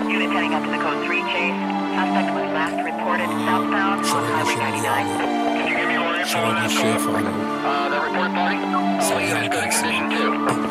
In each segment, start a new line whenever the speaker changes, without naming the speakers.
Units heading up to the code 3 chase. Suspect was last reported southbound on Highway 99.
Can you give me more info on that report party? All units good in condition too.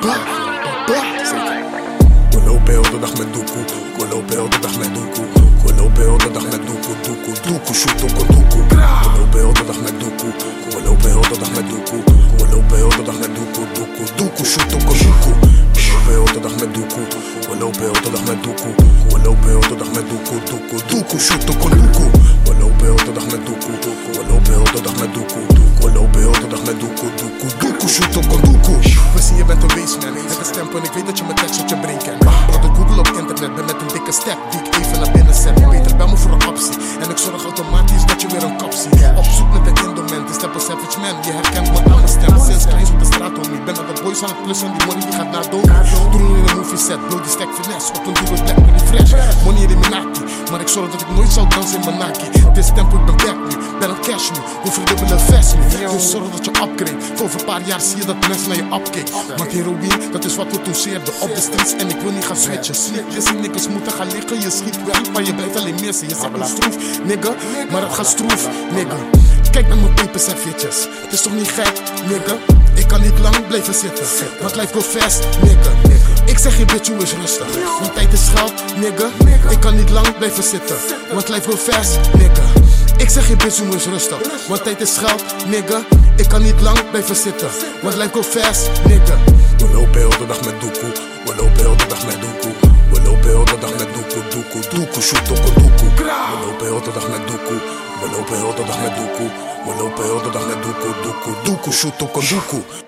We lopen heel de dag met doekoe. We lopen heel de dag met doekoe. We lopen heel de dag met doekoe. Doekoe, shoot ook een doekoe. We lopen heel de dag met doekoe. We lopen heel de dag met doekoe. We lopen heel de dag met doekoe. Doekoe, shoot ook een doekoe. We lopen heel de dag met doekoe. We lopen heel de dag met doekoe. We lopen heel de dag met doekoe. Doekoe, shoot ook een doekoe. We lopen heel de dag met doekoe. We lopen heel de dag met doekoe. We lopen heel de dag met doekoe. Doekoe, shoot ook een doekoe. We zien je bent een weesman. Heb een stempel en ik weet dat je mijn tekst wat je brengt. Wat ik google op internet, ben met een dikke step die ik even naar binnen zet. Beter bel me voor een optie. En ik zorg automatisch dat je weer een kop ziet. Op zoek naar de Indoman, is dat een savage man. Je herkent me aan mijn stem. Sinds kleins op de straat, homie. Ben naar de boys aan het plussen, die money die gaat naar dood. Toen in een movie set, wil die stack finesse. Op een dubbel black met die fresh. Money in mijn naki. Maar ik zorg dat ik nooit zou dansen in mijn naki. Dit is tempo, ik ben back nu. Ben op cash nu. We verdubbelen vest nu. Dus zorg dat je upgrade. Voor over een paar jaar zie je dat mensen naar je upkijk. Want heroïne, dat is wat we doseerden op de streets. En ik wil niet gaan switchen. Je ziet niggas moeten gaan liggen. Je schiet wel, maar je blijft alleen missen. Je zegt een stroef, nigga. Maar het gaat stroef, nigga. Kijk naar mijn papers en fitjes. Het is toch niet gek, nigga? Ik kan niet lang blijven zitten. Want life go fast, nigga. Ik zeg je bitch, hoe is rustig. Want tijd is geld, nigga. Ik kan niet lang blijven zitten. Want life go fast, nigga. Ik zeg je bitch, hoe is rustig. Want tijd is geld, nigga. Ik kan niet lang blijven zitten. Want life go fast, nigga. We lopen heel de dag met doekoe. We lopen heel de dag met doekoe. We lopen heel de dag met doekoe. Doekoe, shoot ook een doekoe. We lopen heel de dag met doekoe. We lopen heel de dag met doekoe. We lopen heel de dag met doekoe. Doekoe, shoot ook een doekoe.